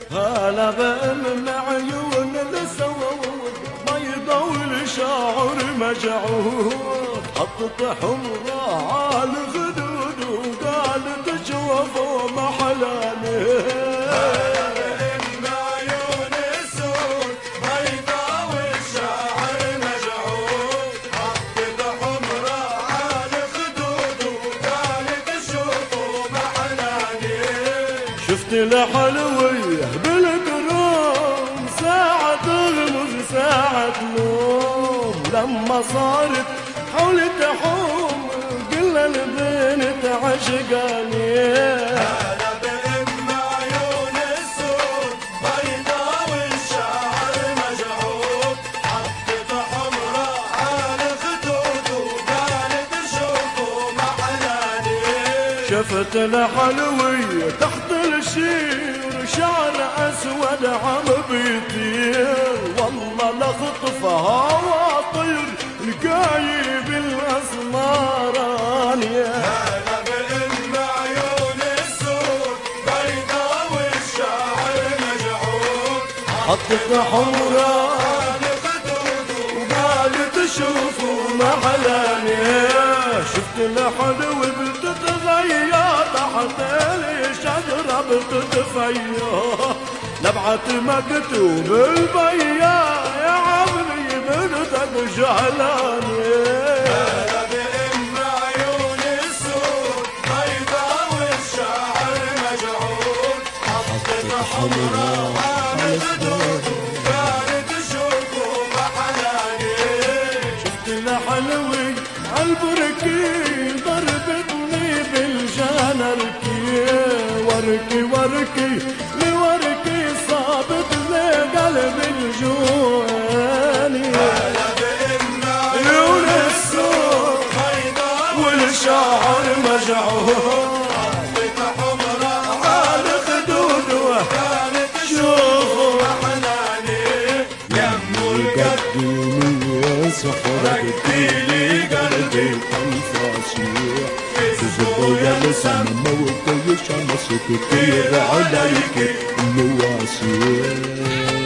هلا بأم عيون السود بيضا والشعر مجعود حطت حمرا على الخدود وقالت شوفوا محلاني. شفت الحلوية بالقرون ساعة غمز ساعة نوم لما صارت حول تحوم قلنا البنت عشقاني. هلا بأم عيون السود بيضا والشعر مجعود حطت حمرا على الخدود وقالت شوفوا محلاني. شفت الحلوية تحت الشير شعر أسود عم بيطير والله لخطفها واطير القايب الأسمراني. هلا بأم عيون السود بيضا والشعر مجعود حطت حمرا على الخدود وقالت شوفوا محلاني. شفت الحلوة بتتغير تحت الشجرة بتتفيا لبعت مكتوب البيا يا عمري بنتك جهلاني. هلا بأم عيون السود بيضا والشعر مجعود حطت حمرا على الخدود وقالت شوفوا محلاني. شفت الحلوة عالبركي ضربتني بالجنركي وركي وركي لوركي صابت لقلب الجواني. هلا بأم عيون السود بيضا والشعر مجعود حطت حمرا على خدود وقالت شوفوا محلاني. يمو قدمي يا سحرك قديلي قلبي الفاشية كذبوا يا السما وكل شمس كتير عليك النواسي.